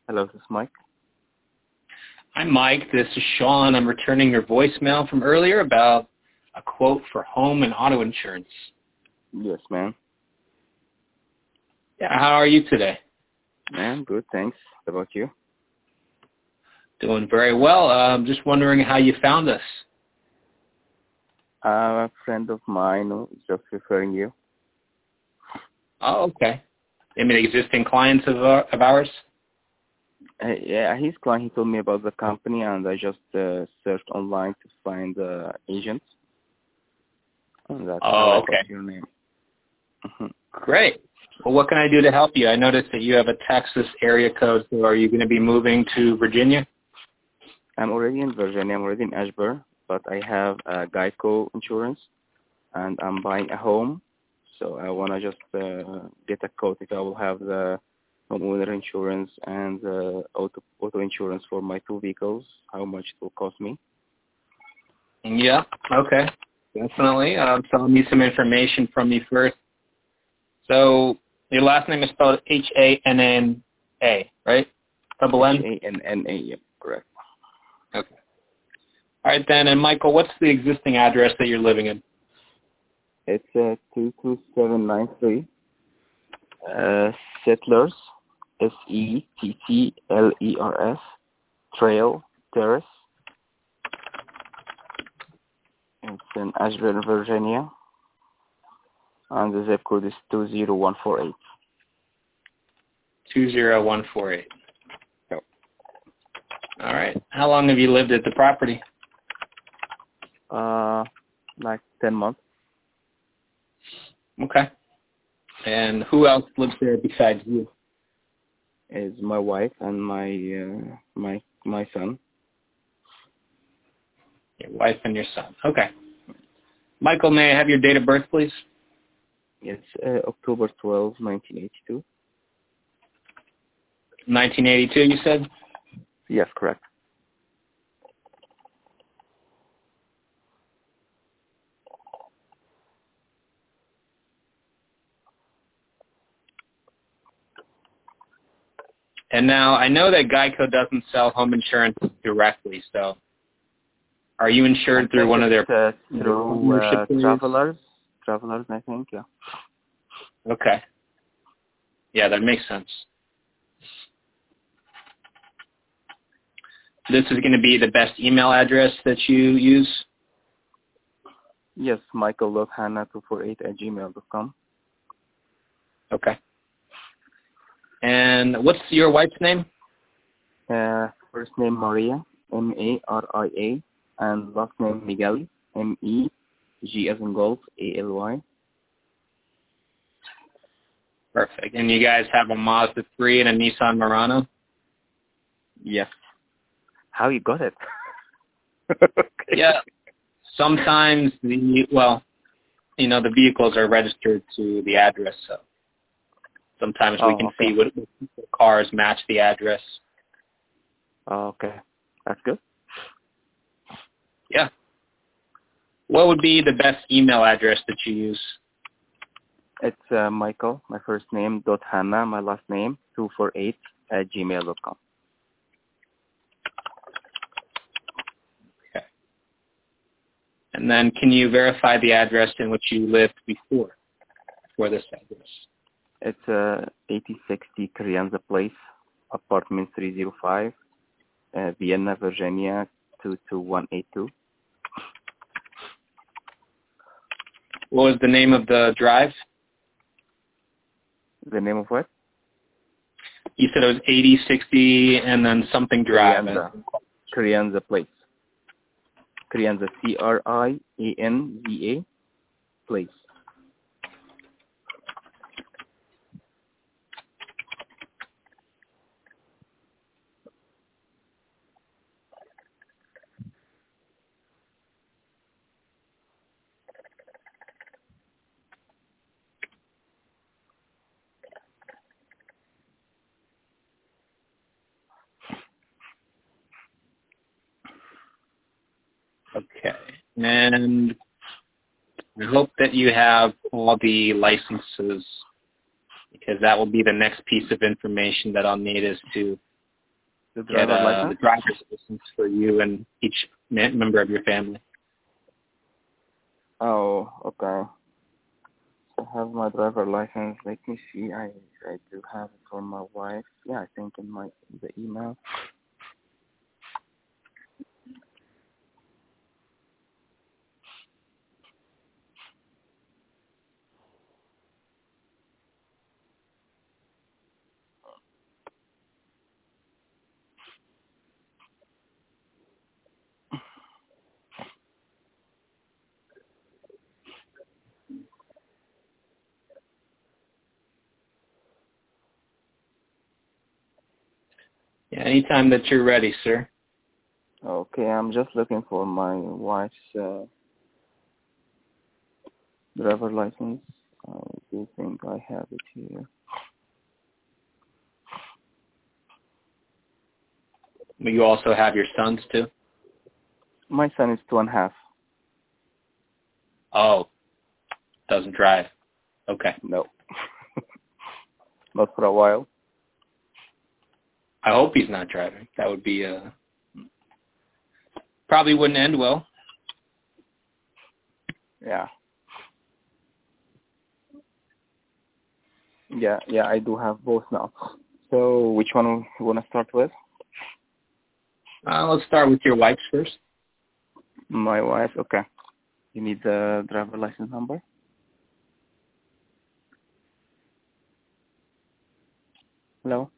Hello, this is Mike. Hi, Mike. This is Sean. I'm returning your voicemail from earlier about a quote for home and auto insurance. Yes, ma'am. Yeah, how are you today? Ma'am, good, thanks. How about you? Doing very well. I'm just wondering how you found us. A friend of mine is just referring you. Oh, okay. I mean, existing clients of ours? Yeah, he's client. He told me about the company, and I just searched online to find the agent. And that's how I got your name. Great. Well, what can I do to help you? I noticed that you have a Texas area code, so are you going to be moving to Virginia? I'm already in Virginia. I'm already in Ashburn, but I have a Geico insurance, and I'm buying a home. So I want to just get a quote if I will have the homeowner insurance and auto insurance for my two vehicles, how much it will cost me. Yeah, okay. Definitely. So I'll need some information from you first. So your last name is spelled H-A-N-N-A, right? Double N? H-A-N-N-A, yep, correct. Okay. All right, then. And, Michael, what's the existing address that you're living in? It's 22793 Settlers, S-E-T-T-L-E-R-S, Trail Terrace. It's in Ashburn, Virginia. And the zip code is 20148. 20148. Yep. All right. How long have you lived at the property? Like 10 months. Okay. And who else lives there besides you? Is my wife and my son. Your wife and your son. Okay. Michael, may I have your date of birth, please? It's October 12, 1982. 1982, you said? Yes, correct. And now, I know that Geico doesn't sell home insurance directly, so are you insured through one of their through Travelers, I think, yeah. Okay. Yeah, that makes sense. This is going to be the best email address that you use? Yes, michael.hanna248@gmail.com. Okay. And what's your wife's name? First name Maria, M-A-R-I-A, and last name Miguel, M-E-G as in golf, A-L-Y. Perfect. And you guys have a Mazda 3 and a Nissan Murano? Yes. How you got it? Okay. Yeah. Sometimes the vehicles are registered to the address, so sometimes we can see what cars match the address. Oh, okay. That's good. Yeah. What would be the best email address that you use? It's Michael, my first name, .Hanna, my last name, 248@gmail.com. Okay. And then can you verify the address in which you lived before this address? It's 8060 Crianza Place, apartment 305, Vienna, Virginia, 22182. What was the name of the drive? The name of what? You said it was 8060 and then something drive. Crianza Place. Crianza, C-R-I-A-N-Z-A, Place. Okay. And I hope that you have all the licenses, because that will be the next piece of information that I'll need is to The get driver the license? driver's license for you and each member of your family. Oh, okay. So I have my driver license. Let me see. I do have it for my wife. Yeah, I think in the email. Yeah, anytime that you're ready, sir. Okay, I'm just looking for my wife's driver license. I do think I have it here. But you also have your sons too? My son is 2.5. Oh, doesn't drive. Okay. No. Not for a while. I hope he's not driving. That would be probably wouldn't end well. Yeah. Yeah, I do have both now. So which one you want to start with? Let's start with your wife's first. My wife, okay. You need the driver license number? Hello?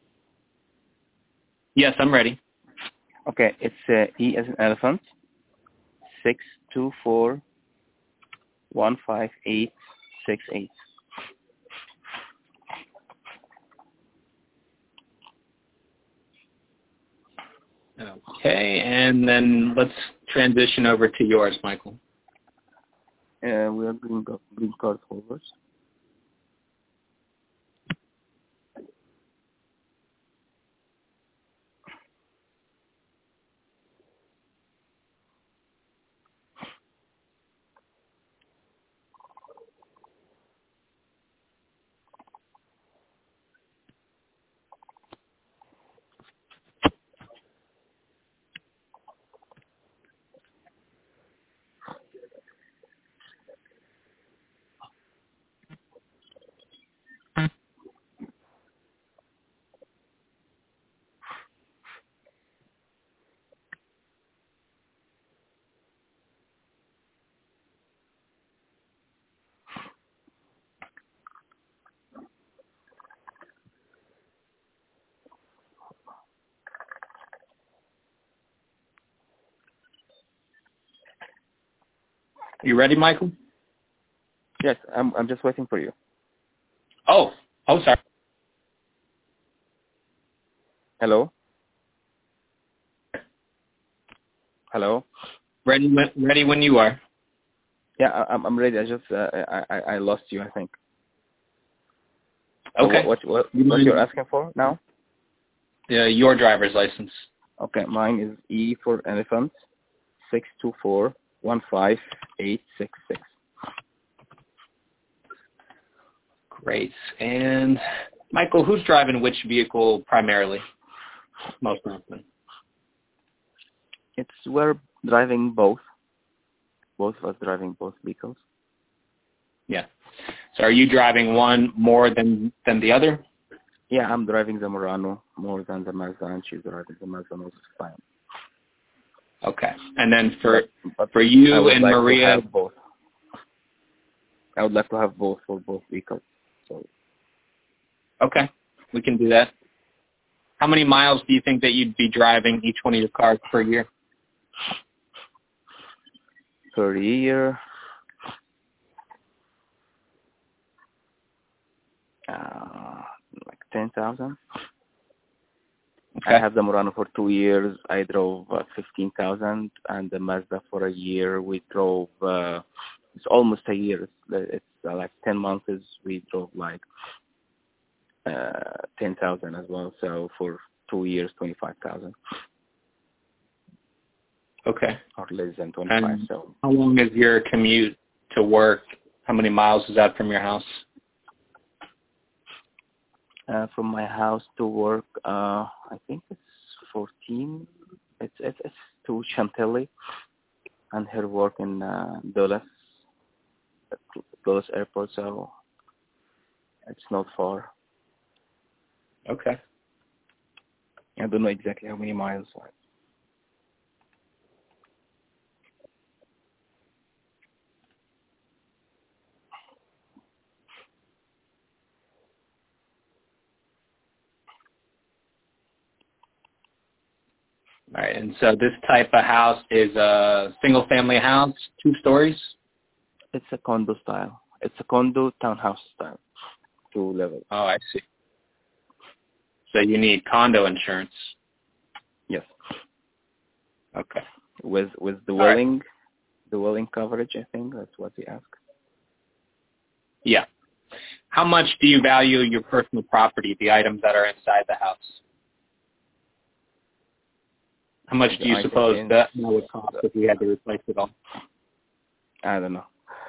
Yes, I'm ready. Okay, it's E as in elephant, 624-15868. Okay, and then let's transition over to yours, Michael. We are green card holders. You ready, Michael? Yes, I'm just waiting for you. Oh, sorry. Hello? Hello? Ready when you are. Yeah, I'm ready. I just I lost you, I think. Okay. So what you're asking for now? Your driver's license. Okay, mine is E for elephant, 624-15866. Great. And Michael, who's driving which vehicle primarily? Most often. We're driving both. Both of us driving both vehicles. Yeah. So are you driving one more than the other? Yeah, I'm driving the Murano more than the Mazda, and she's driving the Mazda most of the time. Okay. And then for I you would and like Maria, to have both. I would like to have both for both vehicles. So. Okay, we can do that. How many miles do you think that you'd be driving each one of your cars per year? Per year, like 10,000. Okay. I have the Murano for 2 years. I drove 15,000, and the Mazda for a year. We drove. It's almost a year. It's like 10 months. We drove like 10,000 as well. So for 2 years, 25,000. Okay. Or less than 25. And so how long is your commute to work? How many miles is that from your house? from my house to work, I think it's Chantilly, and her work in Dulles Airport, so it's not far. Okay. I don't know exactly how many miles. All right, and so this type of house is a single-family house, 2 stories? It's a condo style. It's a condo townhouse style, 2 levels. Oh, I see. So you need condo insurance. Yes. Okay. With the dwelling coverage, I think that's what they ask. Yeah. How much do you value your personal property, the items that are inside the house? How much do you suppose that would cost if we had to replace it all? I don't know.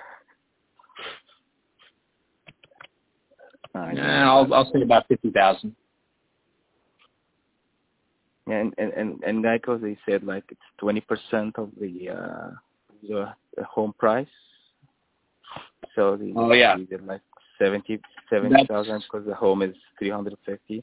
I'll say about 50,000. Yeah, and Geico, they said like it's 20% of the home price. So they did like 70,000 because the home is 350.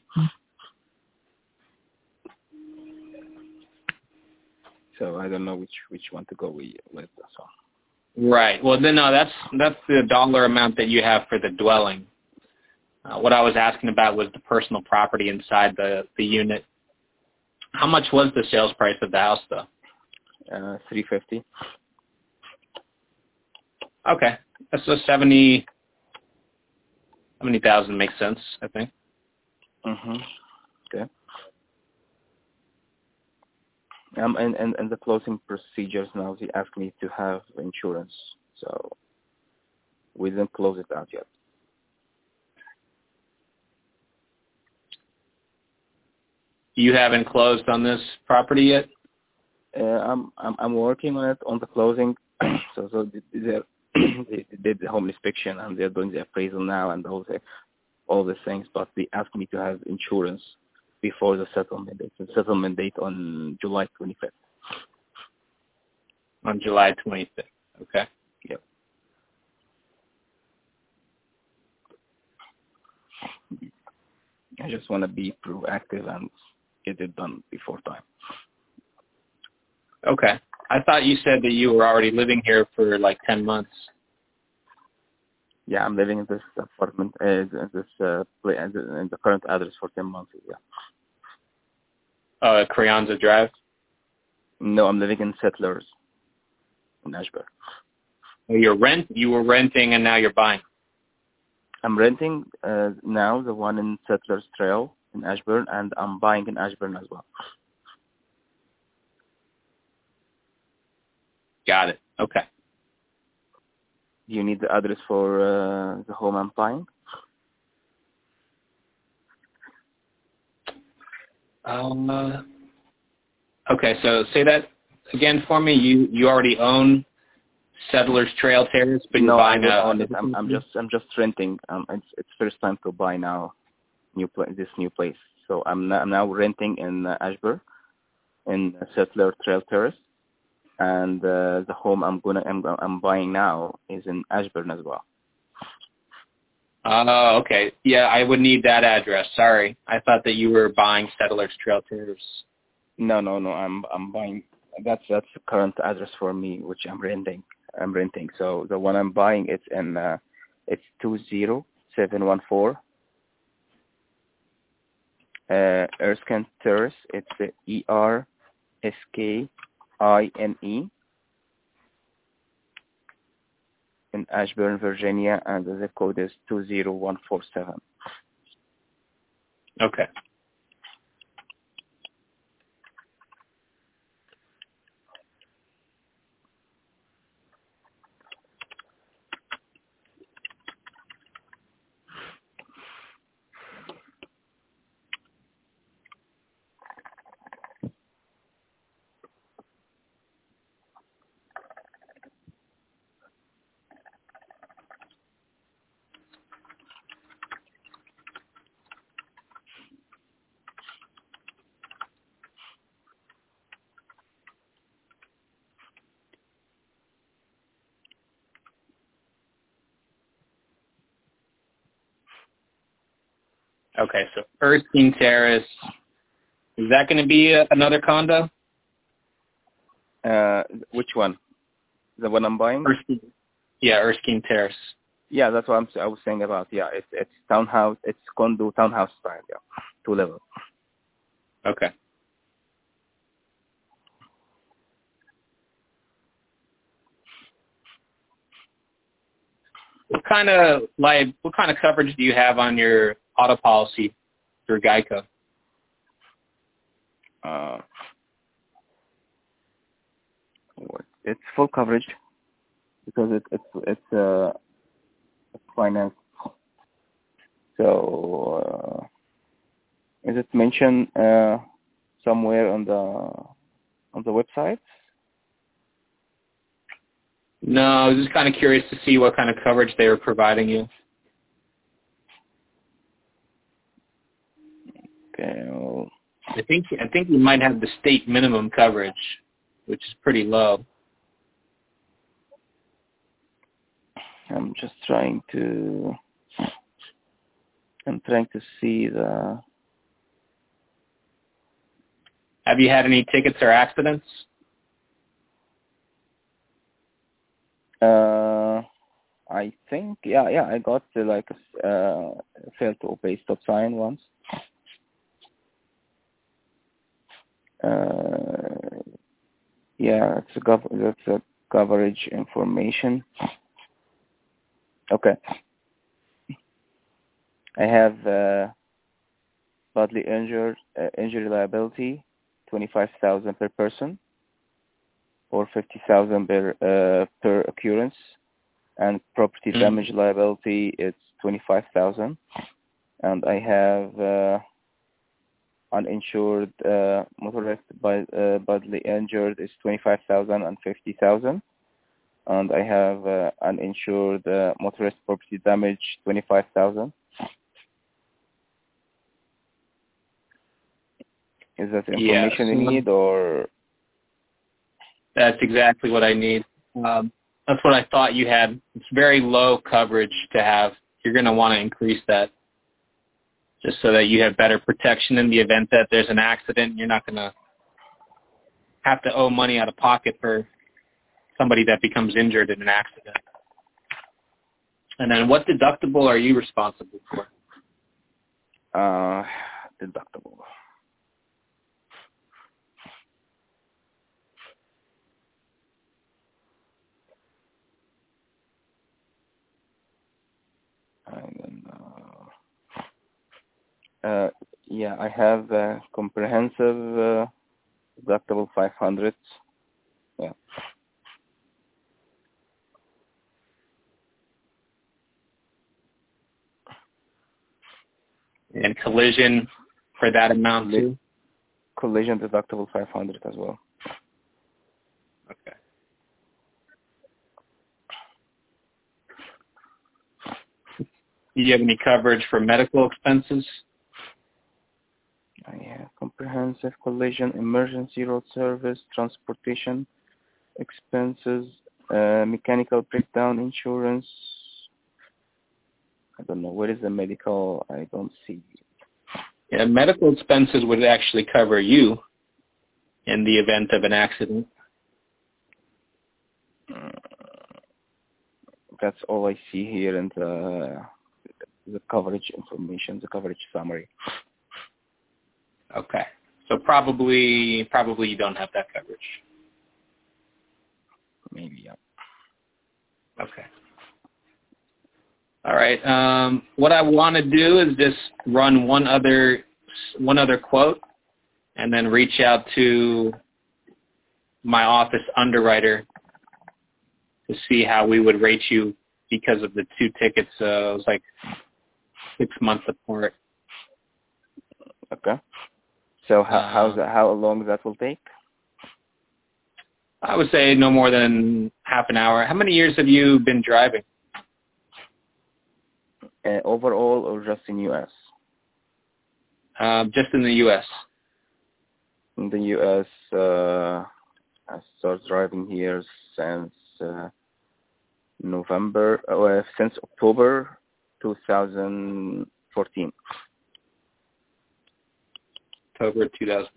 So I don't know which one to go with. So. Right. Well, then no, that's the dollar amount that you have for the dwelling. What I was asking about was the personal property inside the unit. How much was the sales price of the house, though? 350. Okay, so 70,000 makes sense, I think. Mhm. Okay. And the closing procedures now, they ask me to have insurance, so we didn't close it out yet. You haven't closed on this property yet? I'm working on it on the closing. so they did the home inspection and they're doing the appraisal now and all the things, but they asked me to have insurance before the settlement date. The settlement date on July 25th. On July 25th. Okay. Yep. I just want to be proactive and get it done before time. Okay. I thought you said that you were already living here for like 10 months. Yeah, I'm living in this apartment, in the current address for 10 months. Yeah. Crianza Drive? No, I'm living in Settlers in Ashburn. You were renting and now you're buying. I'm renting now the one in Settlers Trail in Ashburn, and I'm buying in Ashburn as well. Got it. Okay. Do you need the address for the home I'm buying? Okay, so say that again for me. You already own Settlers Trail Terrace, but you're buying it. I'm just renting. It's first time to buy now this new place. So I'm now renting in Ashburn in Settler Trail Terrace, and the home I'm buying now is in Ashburn as well. Oh, okay. Yeah, I would need that address. Sorry, I thought that you were buying Settlers Trail Terrace. No. I'm buying. That's the current address for me, which I'm renting. So the one I'm buying, it's 20714 Erskine Terrace. It's ERSKINE in Ashburn, Virginia, and the zip code is 20147. Okay. Okay, so Erskine Terrace. Is that going to be another condo? Which one? The one I'm buying? Erskine Terrace. Yeah, that's what I was saying about. Yeah, it's townhouse. It's condo townhouse style. Yeah, 2 level. Okay. What kind of coverage do you have on your auto policy through Geico? It's full coverage because it's finance. So is it mentioned somewhere on the website? No, I was just kind of curious to see what kind of coverage they were providing you. Okay. Well, I think you might have the state minimum coverage, which is pretty low. I'm trying to see the. Have you had any tickets or accidents? I think I got like a failed to obey stop sign once. That's a coverage information. Okay. I have bodily injury liability, 25,000 per person, or 50,000 per occurrence, and property damage liability it's 25,000, and I have uninsured motorist badly injured is 25,000 and 50,000, and I have uninsured motorist property damage 25,000. Is that information you need, or? That's exactly what I need. That's what I thought you had. It's very low coverage to have. You're going to want to increase that just so that you have better protection in the event that there's an accident. You're not going to have to owe money out of pocket for somebody that becomes injured in an accident. And then what deductible are you responsible for? Deductible. I have a comprehensive deductible 500. Yeah. And collision for that amount too? Collision deductible 500 as well. Okay. Do you have any coverage for medical expenses? Comprehensive collision, emergency road service, transportation expenses, mechanical breakdown insurance. I don't know. What is the medical? I don't see. Yeah, medical expenses would actually cover you in the event of an accident. That's all I see here in the coverage information, the coverage summary. Okay. So probably you don't have that coverage. Maybe, yeah. Okay. All right. What I want to do is just run one other quote and then reach out to my office underwriter to see how we would rate you because of the 2 tickets. It was like 6 months apart. Okay. So how long that will take? I would say no more than half an hour. How many years have you been driving? Overall, or just in U.S.? Just in the U.S. In the U.S., I started driving here since since October 2014. October 2014.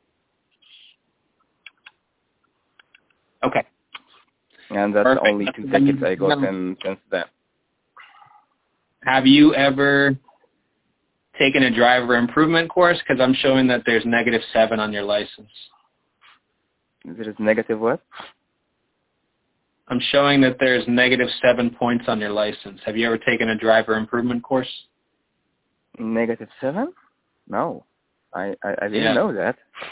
Okay. And that's Perfect. the only 2 tickets I got since then. Have you ever taken a driver improvement course? Because I'm showing that there's -7 on your license. There is negative what? I'm showing that there's -7 points on your license. Have you ever taken a driver improvement course? -7? No. I didn't know that.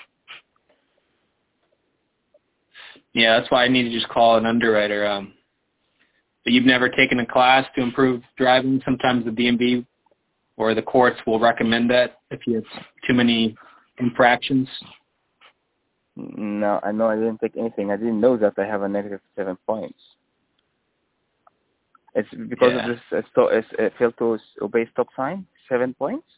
Yeah, that's why I need to just call an underwriter. But you've never taken a class to improve driving? Sometimes the DMV or the courts will recommend that if you have too many infractions. No, I didn't take anything. I didn't know that I have a -7 points. It's because of this. It failed to obey stop sign. 7 points.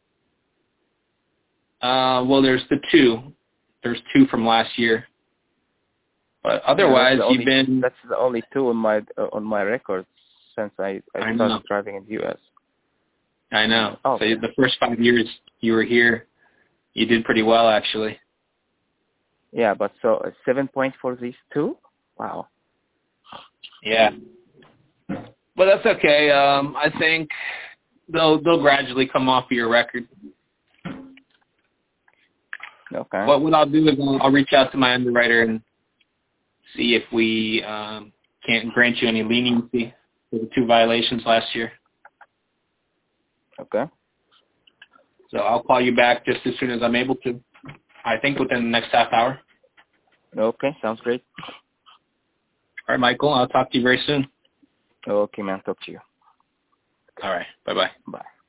Well, there's the 2. There's 2 from last year. But otherwise, That's the only 2 on my record since I started driving in the U.S. I know. Oh, so the first 5 years you were here, you did pretty well, actually. Yeah, but so 7 points for these 2? Wow. Yeah. But that's okay. I think they'll gradually come off of your record. Okay. What I'll do is I'll reach out to my underwriter and see if we can't grant you any leniency for the 2 violations last year. Okay. So I'll call you back just as soon as I'm able to. I think within the next half hour. Okay, sounds great. All right, Michael. I'll talk to you very soon. Okay, man. Talk to you. All right. Bye-bye. Bye.